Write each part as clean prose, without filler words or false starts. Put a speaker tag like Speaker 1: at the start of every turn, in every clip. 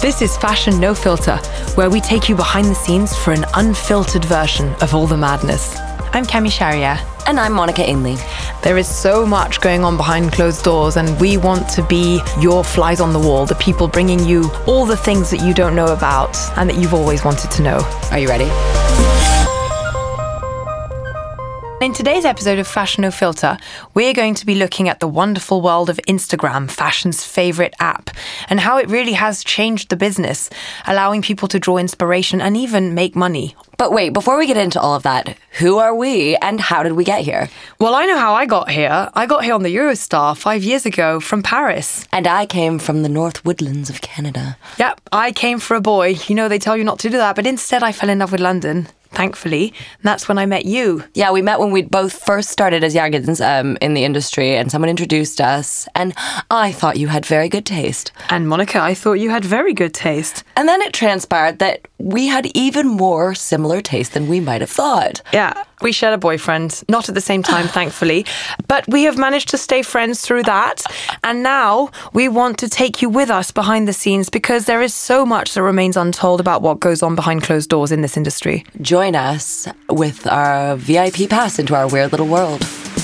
Speaker 1: This is Fashion No Filter, where we take you behind the scenes for an unfiltered version of all the madness. I'm Cami Sharia.
Speaker 2: And I'm Monica Ainley.
Speaker 1: There is so much going on behind closed doors, and we want to be your flies on the wall, the people bringing you all the things that you don't know about and that you've always wanted to know.
Speaker 2: Are you ready?
Speaker 1: In today's episode of Fashion No Filter, we're going to be looking at the wonderful world of Instagram, fashion's favourite app, and how it really has changed the business, allowing people to draw inspiration and even make money.
Speaker 2: But wait, before we get into all of that, who are we and how did we get here?
Speaker 1: Well, I know how I got here. I got here on the Eurostar 5 years ago from Paris.
Speaker 2: And I came from the North Woodlands of Canada.
Speaker 1: Yep, I came for a boy. You know, they tell you not to do that, but instead I fell in love with London. Thankfully, and that's when I met you.
Speaker 2: Yeah, we met when we both first started as youngins in the industry, and someone introduced us, and I thought you had very good taste.
Speaker 1: And Monica, I thought you had very good taste.
Speaker 2: And then it transpired that we had even more similar taste than we might have thought.
Speaker 1: Yeah, we shared a boyfriend, not at the same time, thankfully, but we have managed to stay friends through that, and now we want to take you with us behind the scenes because there is so much that remains untold about what goes on behind closed doors in this industry.
Speaker 2: Join us with our VIP pass into our weird little world.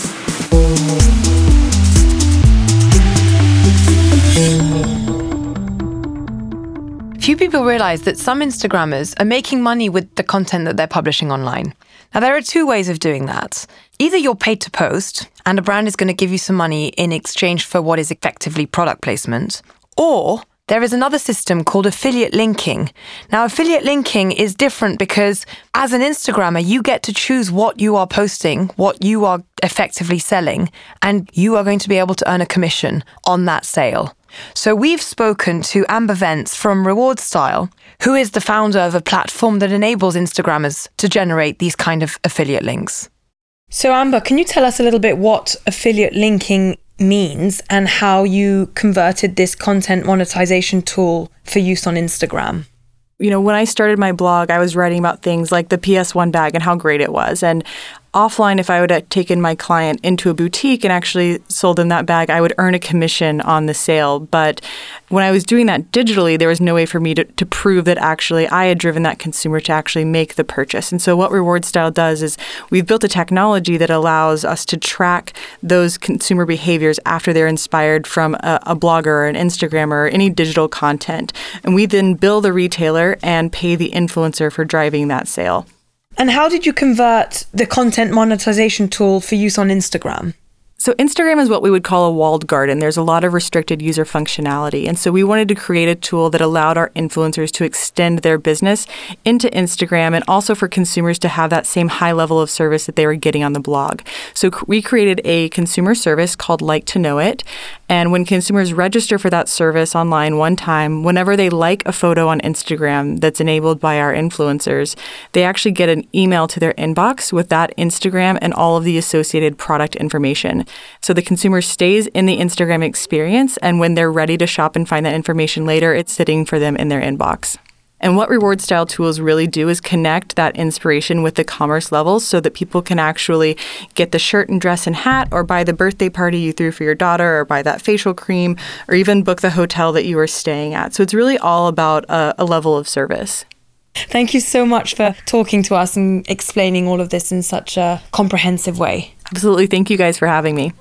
Speaker 1: Few people realize that some Instagrammers are making money with the content that they're publishing online. Now, there are two ways of doing that. Either you're paid to post, and a brand is going to give you some money in exchange for what is effectively product placement, or there is another system called affiliate linking. Now, affiliate linking is different because as an Instagrammer, you get to choose what you are posting, what you are effectively selling, and you are going to be able to earn a commission on that sale. So we've spoken to Amber Vence from Reward Style, who is the founder of a platform that enables Instagrammers to generate these kind of affiliate links. So Amber, can you tell us a little bit what affiliate linking means and how you converted this content monetization tool for use on Instagram?
Speaker 3: You know, when I started my blog, I was writing about things like the PS1 bag and how great it was. And offline, if I would have taken my client into a boutique and actually sold them that bag, I would earn a commission on the sale. But when I was doing that digitally, there was no way for me to prove that actually I had driven that consumer to actually make the purchase. And so what Reward Style does is we've built a technology that allows us to track those consumer behaviors after they're inspired from a blogger or an Instagrammer or any digital content. And we then bill the retailer and pay the influencer for driving that sale.
Speaker 1: And how did you convert the content monetization tool for use on Instagram?
Speaker 3: So Instagram is what we would call a walled garden. There's a lot of restricted user functionality. And so we wanted to create a tool that allowed our influencers to extend their business into Instagram and also for consumers to have that same high level of service that they were getting on the blog. So we created a consumer service called Like to Know It. And when consumers register for that service online one time, whenever they like a photo on Instagram that's enabled by our influencers, they actually get an email to their inbox with that Instagram and all of the associated product information. So the consumer stays in the Instagram experience, and when they're ready to shop and find that information later, it's sitting for them in their inbox. And what Reward Style tools really do is connect that inspiration with the commerce levels so that people can actually get the shirt and dress and hat or buy the birthday party you threw for your daughter or buy that facial cream or even book the hotel that you were staying at. So it's really all about a level of service.
Speaker 1: Thank you so much for talking to us and explaining all of this in such a comprehensive way.
Speaker 3: Absolutely. Thank you guys for having me.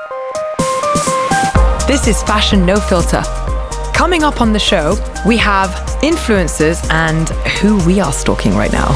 Speaker 1: This is Fashion No Filter. Coming up on the show, we have influencers and who we are stalking right now.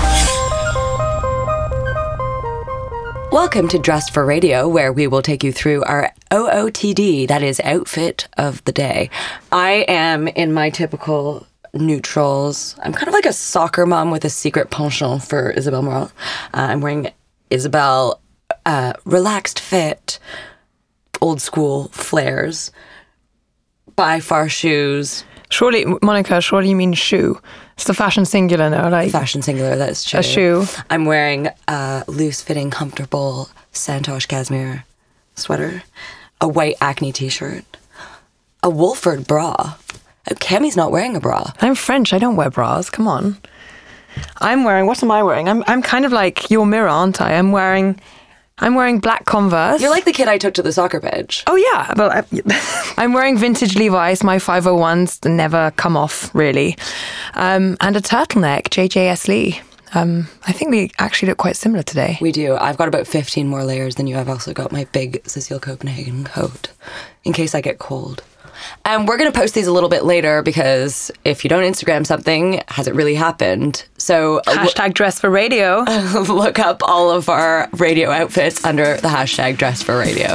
Speaker 2: Welcome to Dressed for Radio, where we will take you through our OOTD, that is outfit of the day. I am in my typical neutrals. I'm kind of like a soccer mom with a secret penchant for Isabel Marant. I'm wearing Isabel relaxed fit, old school flares, by far shoes.
Speaker 1: Surely, Monica, surely you mean shoe. It's the fashion singular now, like
Speaker 2: Fashion singular, that's true.
Speaker 1: a shoe.
Speaker 2: I'm wearing a loose-fitting, comfortable Santosh cashmere sweater, a white Acne t-shirt, a Wolford bra. Oh, Cammy's not wearing a bra.
Speaker 1: I'm French, I don't wear bras, come on. I'm wearing, what am I wearing? I'm kind of like your mirror, aren't I? I'm wearing I'm wearing black Converse.
Speaker 2: You're like the kid I took to the soccer pitch.
Speaker 1: Oh, yeah. Well, I'm wearing vintage Levi's. My 501s never come off, really. And a turtleneck, JJS Lee. I think we actually look quite similar today.
Speaker 2: We do. I've got about 15 more layers than you. I've also got my big Cecile Copenhagen coat in case I get cold. And we're going to post these a little bit later because if you don't Instagram something, has it really happened? So
Speaker 1: hashtag Dress for Radio.
Speaker 2: Look up all of our radio outfits under the hashtag Dress for Radio.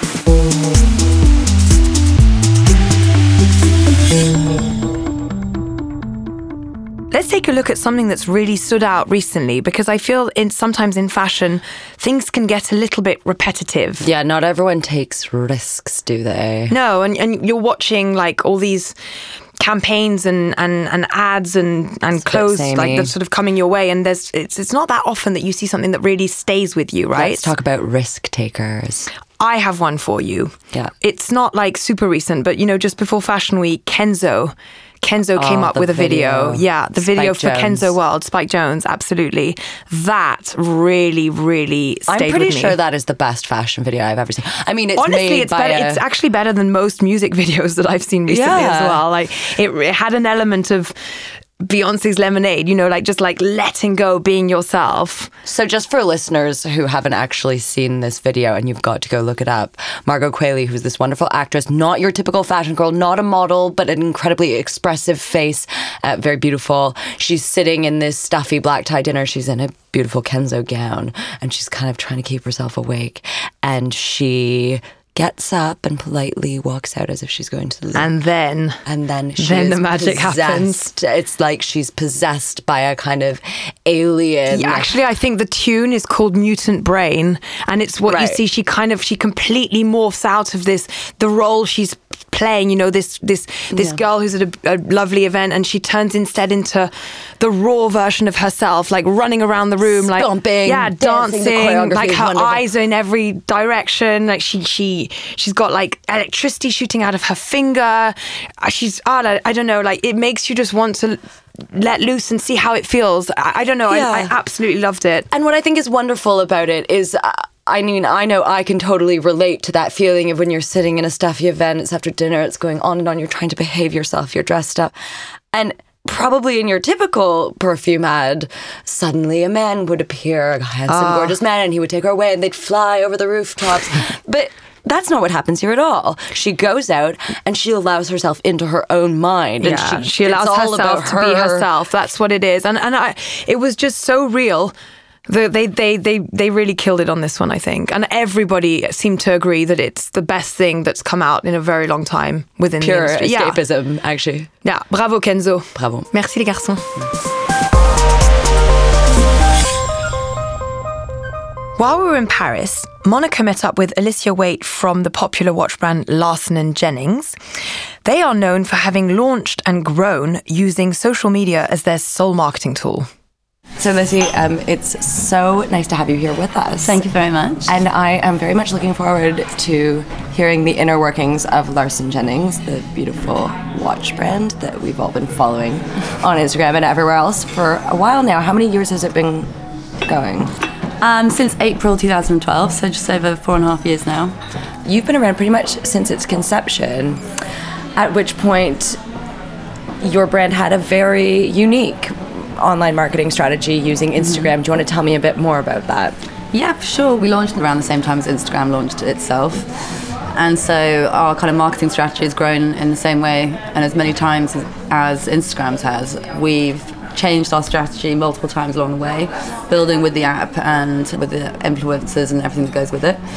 Speaker 1: Let's take a look at something that's really stood out recently, because I feel sometimes in fashion, things can get a little bit repetitive.
Speaker 2: Yeah, not everyone takes risks, do they?
Speaker 1: No, and you're watching like all these campaigns and ads and clothes like that's sort of coming your way, and it's not that often that you see something that really stays with you, right?
Speaker 2: Let's talk about risk takers.
Speaker 1: I have one for you.
Speaker 2: Yeah.
Speaker 1: It's not like super recent, but just before Fashion Week, Kenzo came up with a video. Yeah, the video for Kenzo World, Spike Jonze, absolutely. That really, really stayed with me.
Speaker 2: I'm pretty sure that is the best fashion video I've ever seen. I mean,
Speaker 1: honestly, it's actually better than most music videos that I've seen recently as well. Like, it had an element of Beyonce's Lemonade, just letting go, being yourself.
Speaker 2: So just for listeners who haven't actually seen this video, and you've got to go look it up, Margot Qualley, who's this wonderful actress, not your typical fashion girl, not a model, but an incredibly expressive face, very beautiful. She's sitting in this stuffy black tie dinner. She's in a beautiful Kenzo gown, and she's kind of trying to keep herself awake. And she gets up and politely walks out as if she's going to the loo.
Speaker 1: And then
Speaker 2: the magic happens. It's like she's possessed by a kind of alien.
Speaker 1: Yeah, actually, I think the tune is called Mutant Brain, and it's what you see. She completely morphs out of the role she's playing. This girl who's at a lovely event, and she turns instead into the raw version of herself, like running around the room, like
Speaker 2: stomping,
Speaker 1: dancing, like her eyes are in every direction, like she's got like electricity shooting out of her finger. I don't know, like it makes you just want to let loose and see how it feels. I don't know. Yeah. I absolutely loved it.
Speaker 2: And what I think is wonderful about it is, I know I can totally relate to that feeling of when you're sitting in a stuffy event, it's after dinner, it's going on and on, you're trying to behave yourself, you're dressed up. And probably in your typical perfume ad, suddenly a man would appear, a handsome, gorgeous man, and he would take her away and they'd fly over the rooftops. But that's not what happens here at all. She goes out and she allows herself into her own mind.
Speaker 1: Yeah,
Speaker 2: and
Speaker 1: she allows herself to be herself. That's what it is. And it was just so real. They really killed it on this one, I think. And everybody seemed to agree that it's the best thing that's come out in a very long time within the industry.
Speaker 2: Pure escapism, actually.
Speaker 1: Yeah, bravo Kenzo.
Speaker 2: Bravo.
Speaker 1: Merci les garçons. While we were in Paris, Monica met up with Alicia Waite from the popular watch brand Larson & Jennings. They are known for having launched and grown using social media as their sole marketing tool.
Speaker 2: So Lizzie, it's so nice to have you here with us.
Speaker 4: Thank you very much.
Speaker 2: And I am very much looking forward to hearing the inner workings of Larson Jennings, the beautiful watch brand that we've all been following on Instagram and everywhere else for a while now. How many years has it been going?
Speaker 4: Since April 2012, so just over 4.5 years now.
Speaker 2: You've been around pretty much since its conception, at which point your brand had a very unique online marketing strategy using Instagram. Do you want to tell me a bit more about that?
Speaker 4: Yeah, for sure. We launched around the same time as Instagram launched itself. And so our kind of marketing strategy has grown in the same way and as many times as Instagram's has. We've changed our strategy multiple times along the way, building with the app and with the influencers and everything that goes with it.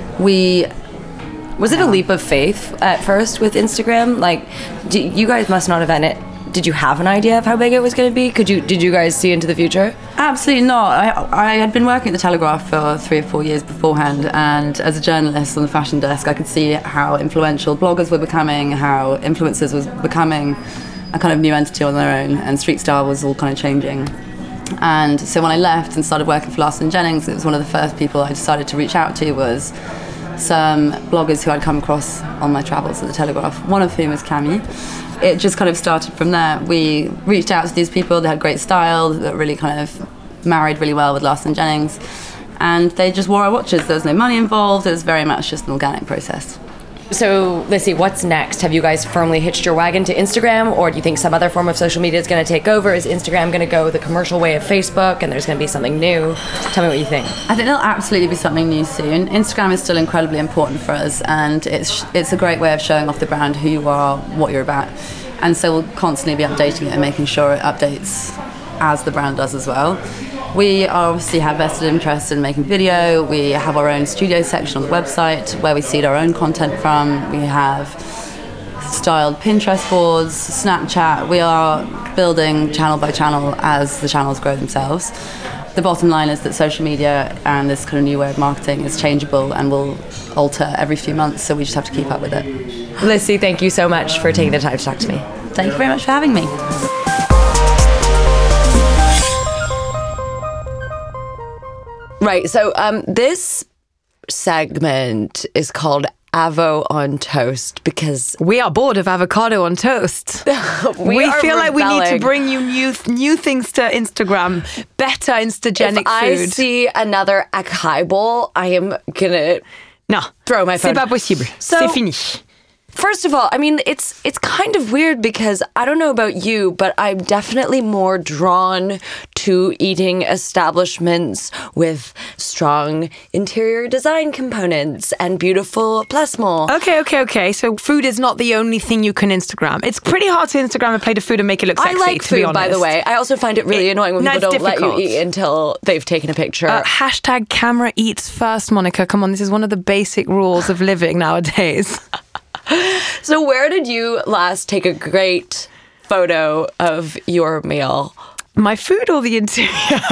Speaker 2: Was it a leap of faith at first with Instagram? Like, you guys must not have had it. Did you have an idea of how big it was going to be? Did you guys see into the future?
Speaker 4: Absolutely not. I had been working at the Telegraph for 3 or 4 years beforehand, and as a journalist on the fashion desk, I could see how influential bloggers were becoming, how influencers was becoming a kind of new entity on their own, and street style was all kind of changing. And so when I left and started working for Larson & Jennings, it was one of the first people I decided to reach out to was some bloggers who I'd come across on my travels at the Telegraph, one of whom is Camille. It just kind of started from there. We reached out to these people, they had great style, that really kind of married really well with Larson & Jennings. And they just wore our watches. There was no money involved. It was very much just an organic process.
Speaker 2: So, Lissy, what's next? Have you guys firmly hitched your wagon to Instagram, or do you think some other form of social media is going to take over? Is Instagram going to go the commercial way of Facebook, and there's going to be something new? Tell me what you think.
Speaker 4: I think there'll absolutely be something new soon. Instagram is still incredibly important for us, and it's a great way of showing off the brand, who you are, what you're about. And so we'll constantly be updating it and making sure it updates as the brand does as well. We obviously have vested interest in making video. We have our own studio section on the website where we seed our own content from. We have styled Pinterest boards, Snapchat. We are building channel by channel as the channels grow themselves. The bottom line is that social media and this kind of new way of marketing is changeable and will alter every few months, so we just have to keep up with it.
Speaker 2: Lissy, thank you so much for taking the time to talk to me.
Speaker 4: Thank you very much for having me.
Speaker 2: Right, so this segment is called Avo on Toast because
Speaker 1: we are bored of avocado on toast. we feel like we need to bring you new things to Instagram, better Instagenic
Speaker 2: food. If I
Speaker 1: food.
Speaker 2: see another acai bowl, I am gonna throw my phone.
Speaker 1: C'est pas possible.
Speaker 2: So,
Speaker 1: c'est fini.
Speaker 2: First of all, I mean, it's kind of weird because I don't know about you, but I'm definitely more drawn to eating establishments with strong interior design components and beautiful placement.
Speaker 1: Okay. So food is not the only thing you can Instagram. It's pretty hard to Instagram a plate of food and make it look sexy,
Speaker 2: I like
Speaker 1: to be
Speaker 2: food,
Speaker 1: honest.
Speaker 2: by the way. I also find it really annoying when people don't
Speaker 1: difficult.
Speaker 2: let you eat until they've taken a picture.
Speaker 1: Hashtag camera eats first, Monica. Come on, this is one of the basic rules of living nowadays.
Speaker 2: So where did you last take a great photo of your meal?
Speaker 1: My food or the interior?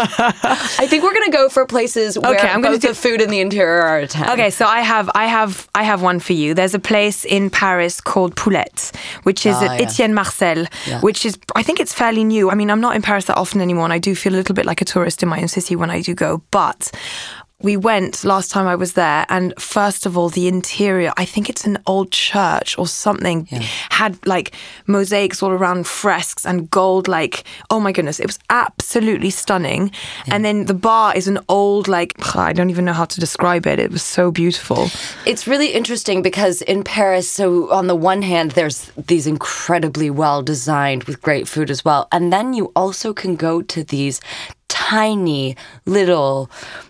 Speaker 2: I think we're going to go for places where both the food and the interior are a 10.
Speaker 1: Okay, so I have one for you. There's a place in Paris called Poulette, which is at Etienne Marcel, which is, I think it's fairly new. I mean, I'm not in Paris that often anymore, and I do feel a little bit like a tourist in my own city when I do go, but we went last time I was there, and first of all, the interior, I think it's an old church or something, had like mosaics all around, fresques and gold, like, oh my goodness, it was absolutely stunning. And then the bar is an old, like, I don't even know how to describe it. It was so beautiful.
Speaker 2: It's really interesting because in Paris, so on the one hand, there's these incredibly well designed with great food as well. And then you also can go to these tiny little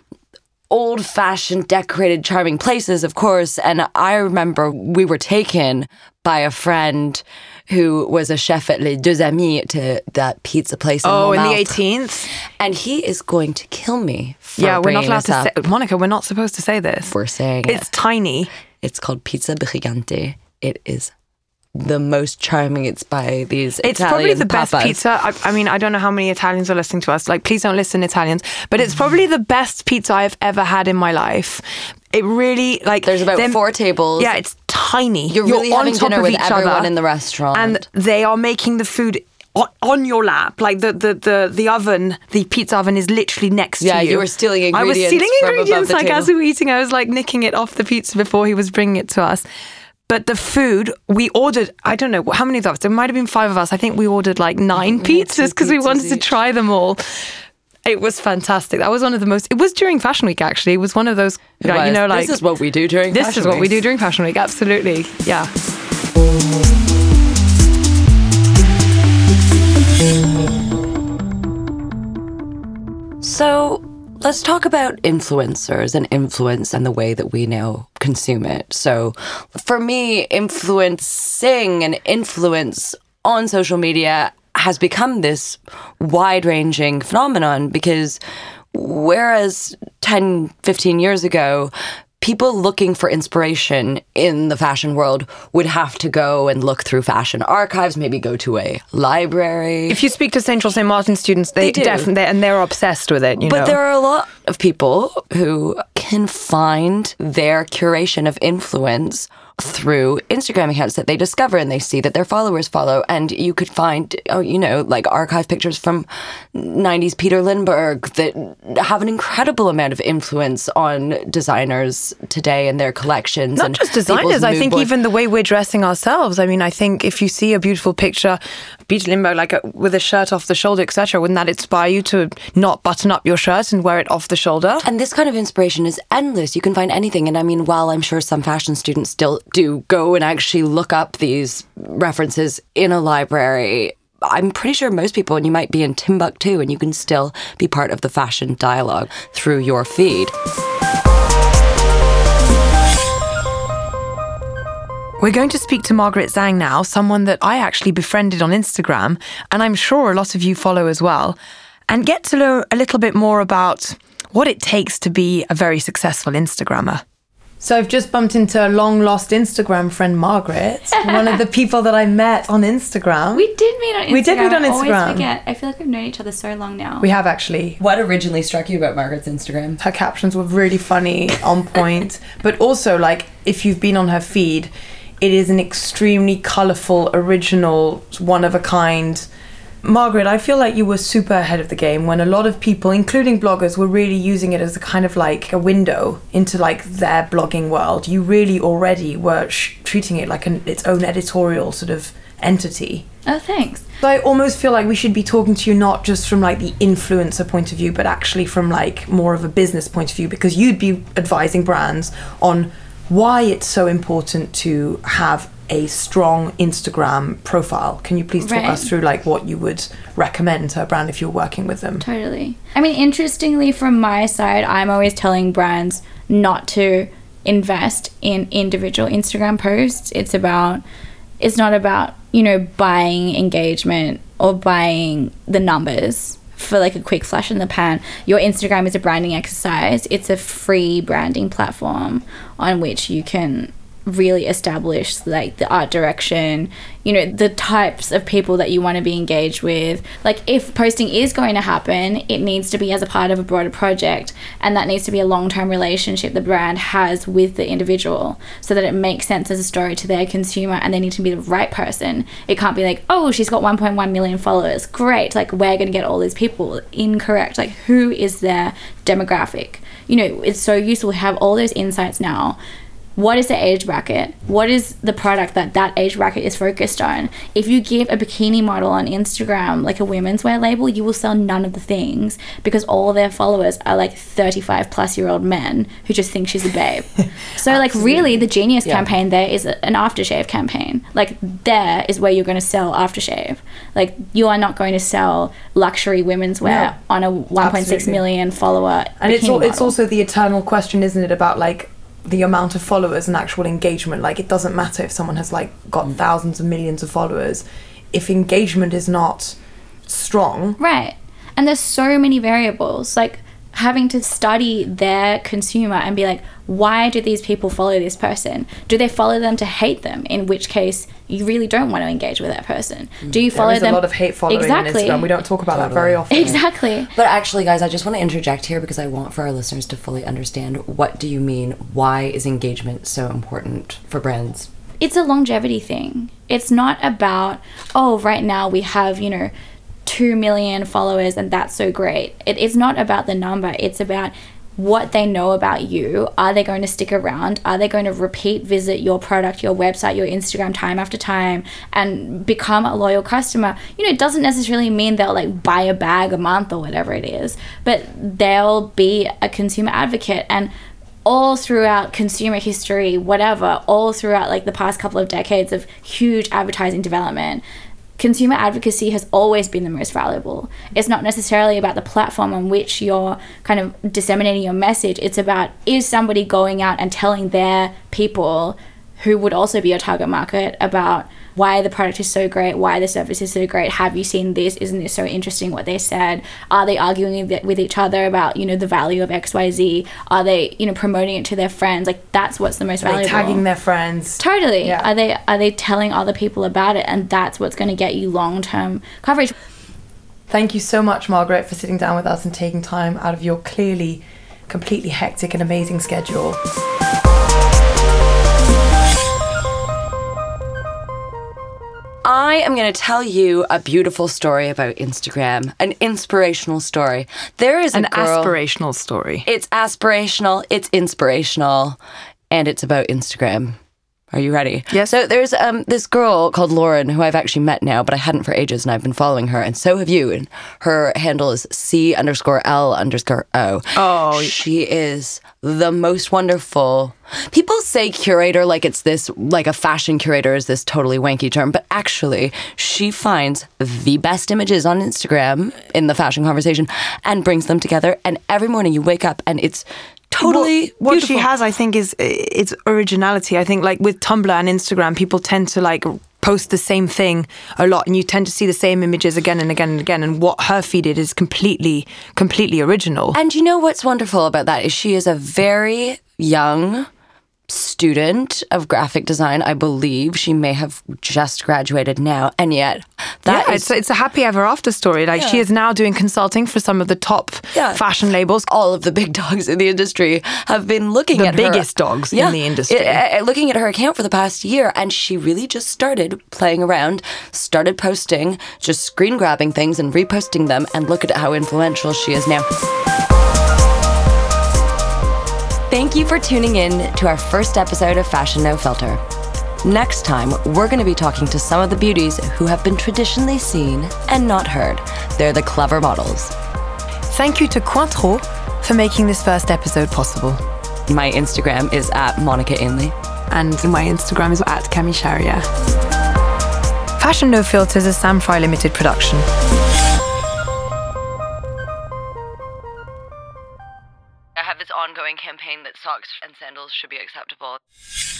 Speaker 2: old-fashioned, decorated, charming places, of course. And I remember we were taken by a friend who was a chef at Les Deux Amis, to that pizza place in
Speaker 1: Montmartre.
Speaker 2: In
Speaker 1: the 18th?
Speaker 2: And he is going to kill me for
Speaker 1: we're not allowed
Speaker 2: to
Speaker 1: say. Monica, we're not supposed to say this.
Speaker 2: We're saying
Speaker 1: it's tiny.
Speaker 2: It's called Pizza Brigante. It is the most charming. It's by these
Speaker 1: It's
Speaker 2: Italian
Speaker 1: probably the
Speaker 2: papas.
Speaker 1: best pizza. I mean, I don't know how many Italians are listening to us. Like, please don't listen, Italians. But it's probably the best pizza I've ever had in my life. It really, like...
Speaker 2: There's about 4 tables.
Speaker 1: Yeah, it's tiny.
Speaker 2: You're really
Speaker 1: on
Speaker 2: having
Speaker 1: top
Speaker 2: dinner
Speaker 1: of
Speaker 2: with
Speaker 1: each
Speaker 2: everyone
Speaker 1: other,
Speaker 2: in the restaurant.
Speaker 1: and they are making the food on your lap. Like, the oven, the pizza oven is literally next to you.
Speaker 2: Yeah, you were stealing ingredients.
Speaker 1: I was stealing
Speaker 2: from
Speaker 1: ingredients,
Speaker 2: above the
Speaker 1: like,
Speaker 2: table.
Speaker 1: as we were eating. I was, like, nicking it off the pizza before he was bringing it to us. But the food, we ordered, I don't know, how many of us? There might have been 5 of us. I think we ordered like 9 pizzas because we wanted to try them all. It was fantastic. That was one of the most, it was during Fashion Week, actually. It was one of those, like, you know, like...
Speaker 2: This is what we do during Fashion Week.
Speaker 1: This is what we do during Fashion Week, absolutely. Yeah.
Speaker 2: So let's talk about influencers and influence and the way that we now consume it. So for me, influencing and influence on social media has become this wide-ranging phenomenon because whereas 10, 15 years ago, people looking for inspiration in the fashion world would have to go and look through fashion archives, maybe go to a library.
Speaker 1: If you speak to Central St. Martin students, they definitely, and they're obsessed with it, you know.
Speaker 2: But there are a lot of people who can find their curation of influence through Instagram accounts that they discover and they see that their followers follow. And you could find, like archive pictures from 90s Peter Lindbergh that have an incredible amount of influence on designers today and their collections.
Speaker 1: Not
Speaker 2: and
Speaker 1: just designers, I think even the way we're dressing ourselves. I mean, I think if you see a beautiful picture, Peter Lindbergh, like with a shirt off the shoulder, etc., wouldn't that inspire you to not button up your shirt and wear it off the shoulder?
Speaker 2: And this kind of inspiration is endless. You can find anything. And I mean, while I'm sure some fashion students still do go and actually look up these references in a library, I'm pretty sure most people, and you might be in Timbuktu, and you can still be part of the fashion dialogue through your feed.
Speaker 1: We're going to speak to Margaret Zhang now, someone that I actually befriended on Instagram, and I'm sure a lot of you follow as well, and get to know a little bit more about what it takes to be a very successful Instagrammer. So I've just bumped into a long-lost Instagram friend, Margaret, one of the people that I met on Instagram.
Speaker 5: We did meet on Instagram.
Speaker 1: We did meet on Instagram.
Speaker 5: I always forget. I feel like we've known each other so long now.
Speaker 1: We have, actually.
Speaker 2: What originally struck you about Margaret's Instagram?
Speaker 1: Her captions were really funny, on point, but also, like, if you've been on her feed, it is an extremely colourful, original, one-of-a-kind. Margaret, I feel like you were super ahead of the game when a lot of people, including bloggers, were really using it as a kind of like a window into like their blogging world. You really already were treating it like its own editorial sort of entity.
Speaker 5: Oh, thanks.
Speaker 1: So I almost feel like we should be talking to you not just from like the influencer point of view, but actually from like more of a business point of view, because you'd be advising brands on why it's so important to have a strong Instagram profile. Can you please talk us through like what you would recommend to a brand if you're working with them?
Speaker 5: Totally. I mean, interestingly, from my side, I'm always telling brands not to invest in individual Instagram posts. It's not about, buying engagement or buying the numbers for like a quick flash in the pan. Your Instagram is a branding exercise. It's a free branding platform on which you can really establish like the art direction, the types of people that you want to be engaged with. Like if posting is going to happen, it needs to be as a part of a broader project, and that needs to be a long-term relationship the brand has with the individual so that it makes sense as a story to their consumer, and they need to be the right person. It can't be like, oh, she's got 1.1 million followers, great, like we're going to get all these people. Incorrect. Like who is their demographic? It's so useful to have all those insights now. What is the age bracket? What is the product that age bracket is focused on? If you give a bikini model on Instagram, like a women's wear label, you will sell none of the things because all their followers are like 35-plus-year-old men who just think she's a babe. So like really the Genius campaign there is an aftershave campaign. Like there is where you're going to sell aftershave. Like you are not going to sell luxury women's wear on a 1.6 million follower
Speaker 1: and
Speaker 5: bikini model.
Speaker 1: It's also the eternal question, isn't it, about like the amount of followers and actual engagement. Like it doesn't matter if someone has like got thousands of millions of followers if engagement is not strong.
Speaker 5: Right. And there's so many variables, like having to study their consumer and be like, why do these people follow this person? Do they follow them to hate them? In which case you really don't want to engage with that person. Do you follow them?
Speaker 1: There's a lot of hate following on Instagram. We don't talk about that very often.
Speaker 5: Exactly.
Speaker 2: But actually, guys, I just want to interject here because I want for our listeners to fully understand, what do you mean? Why is engagement so important for brands?
Speaker 5: It's a longevity thing. It's not about, oh, right now we have, 2 million followers and that's so great. It's not about the number. It's about what they know about you. Are they going to stick around? Are they going to repeat visit your product, your website, your Instagram time after time and become a loyal customer? It doesn't necessarily mean they'll like buy a bag a month or whatever it is, but they'll be a consumer advocate. And all throughout consumer history, whatever, all throughout like the past couple of decades of huge advertising development, consumer advocacy has always been the most valuable. It's not necessarily about the platform on which you're kind of disseminating your message. It's about, is somebody going out and telling their people who would also be your target market about why the product is so great, why the service is so great, have you seen this, isn't this so interesting what they said, are they arguing with each other about, the value of XYZ, are they, promoting it to their friends, like that's what's the most valuable.
Speaker 1: Are they tagging their friends?
Speaker 5: Totally. Yeah. Are they telling other people about it, and that's what's going to get you long-term coverage.
Speaker 1: Thank you so much, Margaret, for sitting down with us and taking time out of your clearly completely hectic and amazing schedule.
Speaker 2: I am going to tell you a beautiful story about Instagram, an inspirational story. There is
Speaker 1: An
Speaker 2: a girl.
Speaker 1: aspirational story.
Speaker 2: It's aspirational, it's inspirational, and it's about Instagram. Are you ready?
Speaker 1: Yes.
Speaker 2: So there's this girl called Lauren who I've actually met now, but I hadn't for ages, and I've been following her, and so have you. And her handle is C_L_O.
Speaker 1: Oh.
Speaker 2: She is the most wonderful. People say curator like it's this, like a fashion curator is this totally wanky term, but actually she finds the best images on Instagram in the fashion conversation and brings them together. And every morning you wake up and it's totally
Speaker 1: what
Speaker 2: beautiful.
Speaker 1: she has, I think, is it's originality. I think, like with Tumblr and Instagram, people tend to like post the same thing a lot, and you tend to see the same images again and again and again. And what her feed did is completely original.
Speaker 2: And you know what's wonderful about that is she is a very young student of graphic design. I believe she may have just graduated now, and yet
Speaker 1: it's a happy ever after story. Like she is now doing consulting for some of the top fashion labels.
Speaker 2: All of the big dogs in the industry have been looking at her.
Speaker 1: The biggest dogs in the industry.
Speaker 2: Looking at her account for the past year, and she really just started playing around, started posting, just screen grabbing things and reposting them, and look at how influential she is now. Thank you for tuning in to our first episode of Fashion No Filter. Next time, we're going to be talking to some of the beauties who have been traditionally seen and not heard. They're the clever models.
Speaker 1: Thank you to Cointreau for making this first episode possible.
Speaker 2: My Instagram is at Monica Ainley.
Speaker 1: And my Instagram is at Cami Sharia. Fashion No Filter is a Sam Fry Limited production.
Speaker 2: I have this ongoing campaign that socks and sandals should be acceptable.